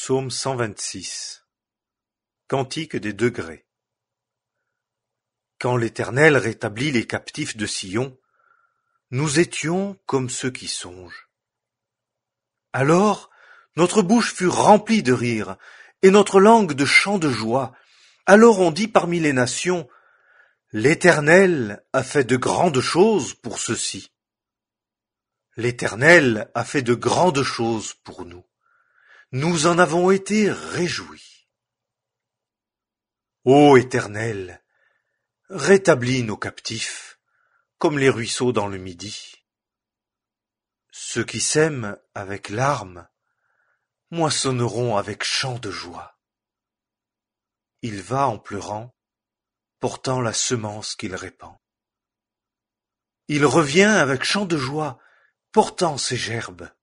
Psaume 126. Cantique des degrés. Quand l'Éternel rétablit les captifs de Sion, nous étions comme ceux qui songent. Alors notre bouche fut remplie de rire, et notre langue de chants de joie. Alors on dit parmi les nations, l'Éternel a fait de grandes choses pour ceux-ci. L'Éternel a fait de grandes choses pour nous. Nous en avons été réjouis. Ô Éternel, rétablis nos captifs, comme les ruisseaux dans le Midi. Ceux qui sèment avec larmes moissonneront avec chants de joie. Il va en pleurant, portant la semence qu'il répand. Il revient avec chants de joie, portant ses gerbes.